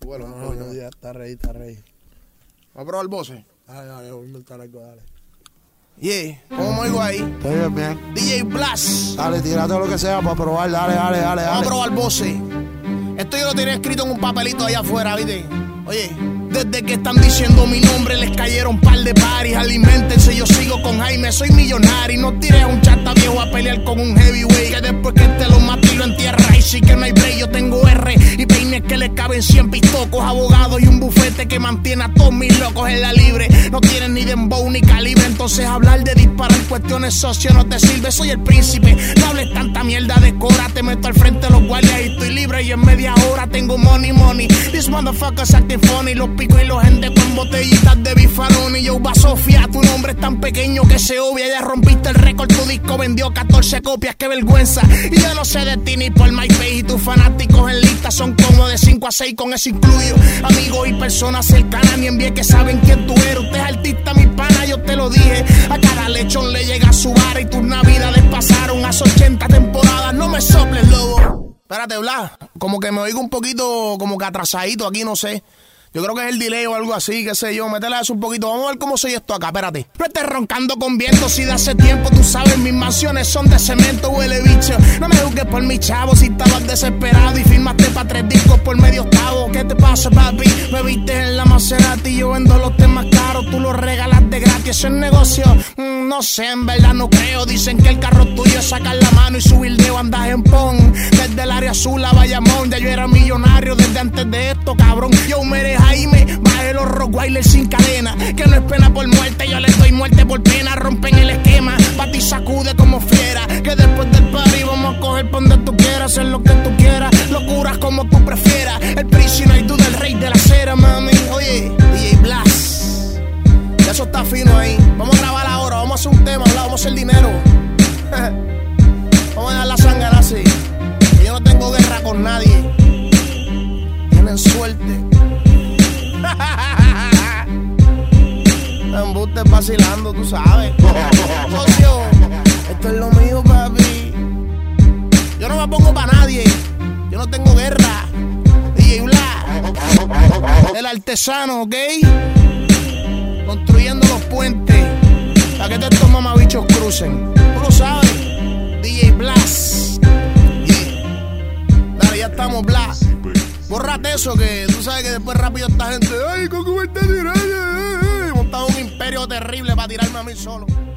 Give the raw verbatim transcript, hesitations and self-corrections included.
Súbelo, no, no, no, ya está rey, está rey. ¿Va a probar el voce? Dale, dale, voy a inventar algo, dale. Yeah, ¿cómo me oigo ahí? Estoy bien, bien. D J Blast. Dale, tírate lo que sea para probar, dale, dale, dale, dale. Vamos a probar el voce. Esto yo lo tenía escrito en un papelito allá afuera, ¿viste? Oye, desde que están diciendo mi nombre les cayeron un par de paris. Aliméntense, yo sigo con Jaime, soy millonario. No tires un chata viejo a pelear con un heavyweight, que después que te lo mato y lo entierra. Y sí que no hay break, yo tengo R y peines que le caben cien pistocos, abogados y un bufete que mantiene a todos mis locos en la libre. No tienen ni dembow ni calibre, entonces hablar de disparar cuestiones socio no te sirve. Soy el príncipe, no hables tanta mierda de cora. Te meto al frente de los guardias y estoy libre, y en media hora tengo money, money. These motherfuckers acting funny. Los pico y los gente con botellitas de bifaroni. Yo va Sofía, tu nombre es tan pequeño que se obvia. Ya rompiste el récord, tu disco vendió catorce copias, qué vergüenza. Y yo no sé de ti ni por MySpace, y tus fanáticos en lista son como de cinco a seis, con eso incluyo amigos y personas cercanas. Ni envié que saben quién tú eres. Usted es artista, mi pana, yo te lo dije. A cada lechón le llega su vara y tus navidades pasaron hace ochenta temporadas. No me soples, lobo. Espérate, Blas, como que me oigo un poquito como que atrasadito aquí, no sé. Yo creo que es el delay o algo así, qué sé yo. Métele eso un poquito. Vamos a ver cómo soy esto acá, espérate. No estés roncando con viento si de hace tiempo tú sabes mis mansiones son de cemento, huele bicho. No me juzgues por mi chavo si estabas desesperado y firmaste pa' tres discos por medio octavo. ¿Qué te pasa, papi? Me viste en la Maserati y yo vendo los temas caros, tú los regalas de gratis. Eso es negocio, mm, no sé, en verdad no creo. Dicen que el carro tuyo es sacar la mano y subir dedo, andas en pon. Desde el área azul a Bayamón, ya yo era millonario desde antes de esto, cabrón. Yo me Jaime, bajé los Rottweilers sin cadena, que no es pena por muerte, yo le doy muerte por pena. Rompen el esquema, pa' ti sacude como fiera, que después del party vamos a coger por donde tú quieras, hacer lo que tú quieras, locuras como tú prefieras. El príncipe y tú del rey de la acera, mami. Oye, D J Blast, eso está fino ahí. Vamos a grabar ahora, vamos a hacer un tema, vamos a hacer dinero. Vamos a dejar la sangre así, que yo no tengo guerra con nadie. Tienen suerte. Embuste vacilando, tú sabes. Socio, esto es lo mío, papi. Yo no me pongo pa' nadie. Yo no tengo guerra. D J Blast, el artesano, ¿ok? Construyendo los puentes para que estos mamabichos crucen. Tú lo sabes. D J Blast. Yeah. Dale, ya estamos, Blast. Bórrate eso, que tú sabes que después rápido esta gente, ay, ¿cómo está tirando? He montado un imperio terrible para tirarme a mí solo.